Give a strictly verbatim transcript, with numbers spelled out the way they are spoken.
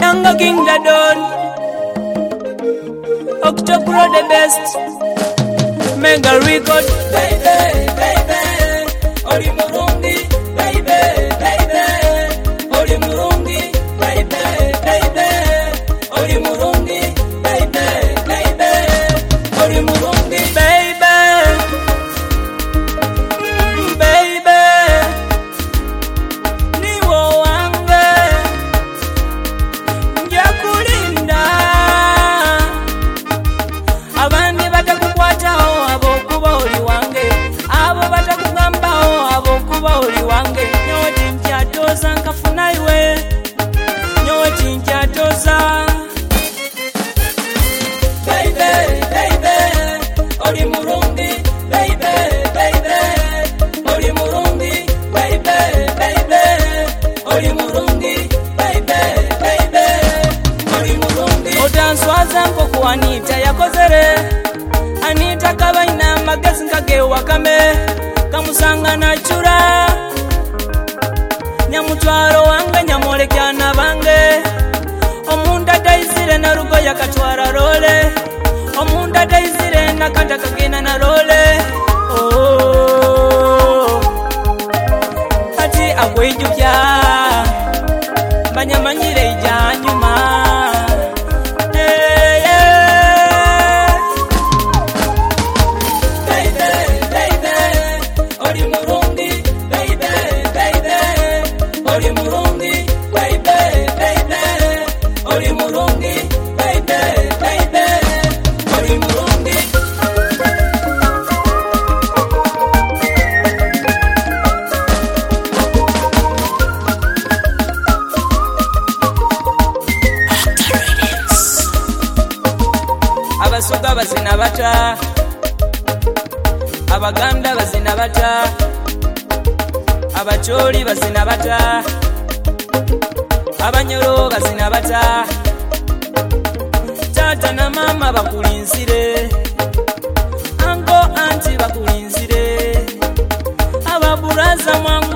Tango King the Don, Octopro the best, Mega Record, baby, baby, Oli Murundi, baby, baby, Oli Murundi, baby, baby, Oli Murundi, baby, baby, Oli Murundi, baby, mm, baby, niwo wange, njakulinda, abandi batakukwataho abokuba oli wange, abo batakugambaho abokuba oli wange, nyowe tinkyatoza nkafuna iwe, nyowe tinkyatoza. Baby, baby, oli Murundi, baby, baby, oli Murundi, baby, baby, oli Murundi, baby, baby, oli Murundi. Otanswaza nkoku Anita yakozere, Anita kabaina magezi nkage wakame, kamusanga nachura, nyamutwaro wange nyamolekyana bange, omunda daizire na rugo yakatwara role, omunda daizire na kanta kagena na role. Oh, ati agwijukya banyamanyire ijanyuma. Hey, yeah. Baby, baby, oli Murundi, baby, baby, oli Murundi, baby, baby, oli Murundi, baby, baby, oli Murundi. Abasuga bazina bata, Abaganda bazina bata, Abacholi bazina bata, Abanyoro bazina bata, tata na mama bakulinsire, ango anti bakulinsire, ababuraza mwangu